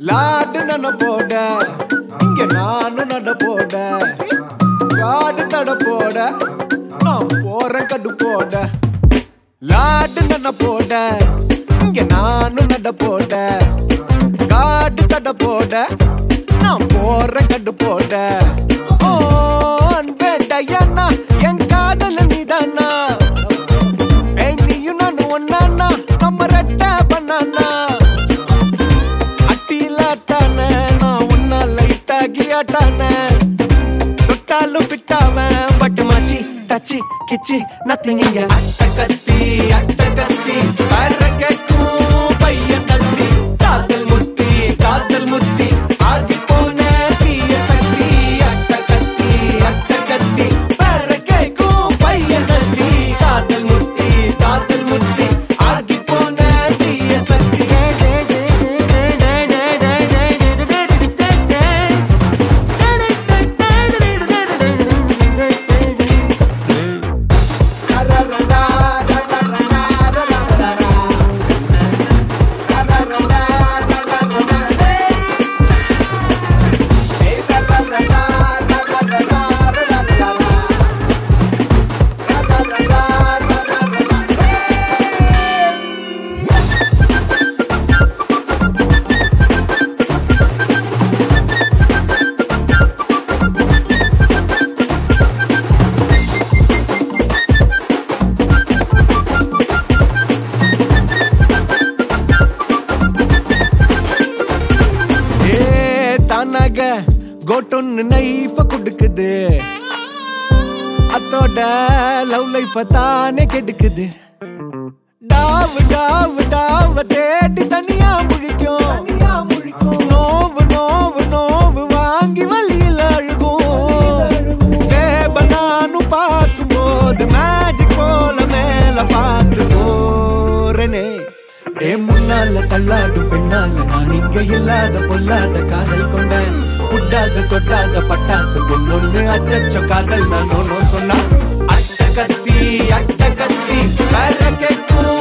லாடு நன போட இங்க நானும் நட போட காடு தட போட நான் போறேன் கடு போட லாடு நன போட இங்க நானும் நட போட காடு தட போட நான் போறேன் கடு போட ஓ அன்பே டயனா என் காதல நீதானா நீயும் நானும் ஒன்னானா நம்ம ரெட்ட பண்ணானா தொட்டாலும் பிட்டாவன் பட்டு மாச்சி டச்சி கிச்சி நத்திங் இங்க அட்டகத்தி வர கேட்கும் பையன் தட்டி காதல் முட்டி ஆகி போன தீய சக்தி அட்டகத்தி வர கேட்கும் பையன் தட்டி காதல் முட்டி ஆகி போன தீய சக்தி கோட்டொன்னு நைஃப குடுக்குது அத்தோட லவ் லைஃப தானே கெடுக்குது டாவு தேடி தனியா முழிக்கும் நோவு வாங்கி வழியில் அழுகும் நானும் பார்க்கும் போது மேஜிக் போல மேல பார்த்து போறனே முன்னால தள்ளாடும் பெண்ணால நான் இங்க இல்லாத பொல்லாத காதல் கொண்டேன் உட்டாத தொட்டாத பட்டாசு பொண்ணு அச்சச்சோ காதல் நான் சொன்னா அட்டகத்தி வர கேட்கும்